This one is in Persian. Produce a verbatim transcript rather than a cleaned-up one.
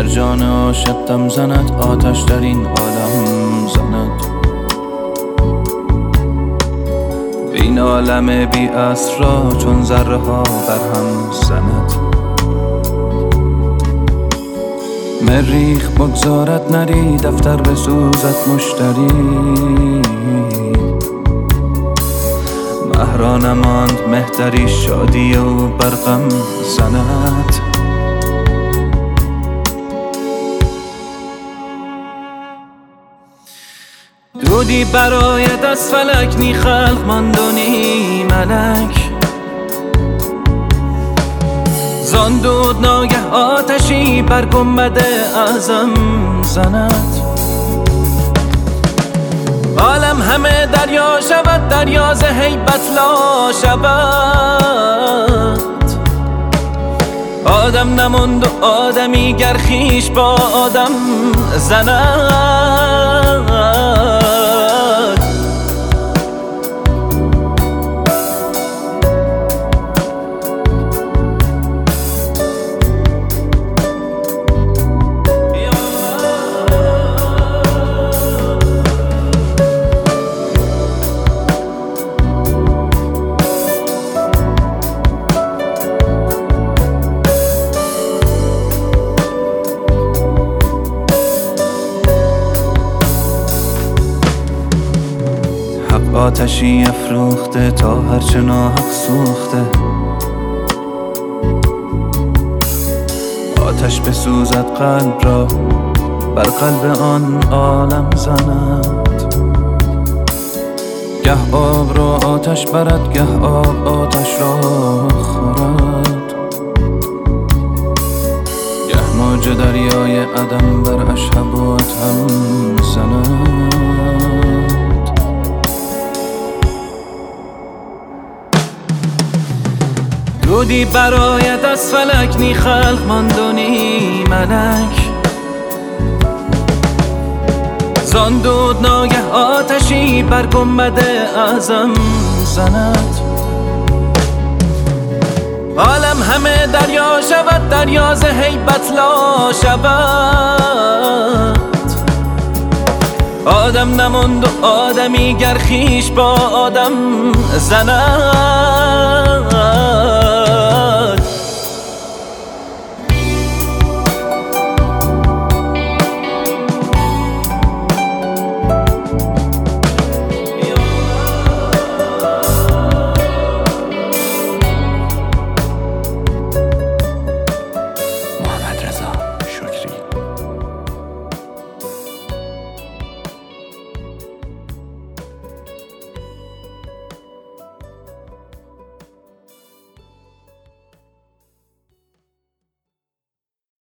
در جان عاشق دم زند، آتش در این عالم زند. این عالم بی اسرا چون ذره ها برهم زند. مریخ بگذارد نری، دفتر بسوزد مشتری. مهرا نماند مهتری، شادی و برقم زند. دودی برایت از فلک، نی خلق ماند و نی ملک. زان دود ناگه آتشی بر گنبد اعظم زند. عالم همه دریا شود، دریا ز هیبت لا شود. آدم نماند و آدمی گر خویش با آدم زند. آتشی افروخته تا هرچه ناحق سوخته. آتش بسوزد قلب را، بر قلب آن عالم زند. گه آب را آتش برد، گه آب آتش را خورد. گه موج دریای عدم بر اشهب و ادهم زند. دودی برایت از فلک، نی خلق ماند و نی ملک. زان دود ناگه آتشی بر گنبد اعظم زند. عالم همه دریا شود، دریا ز هیبت لا شود. آدم نماند و آدمی گر خویش با آدم زند.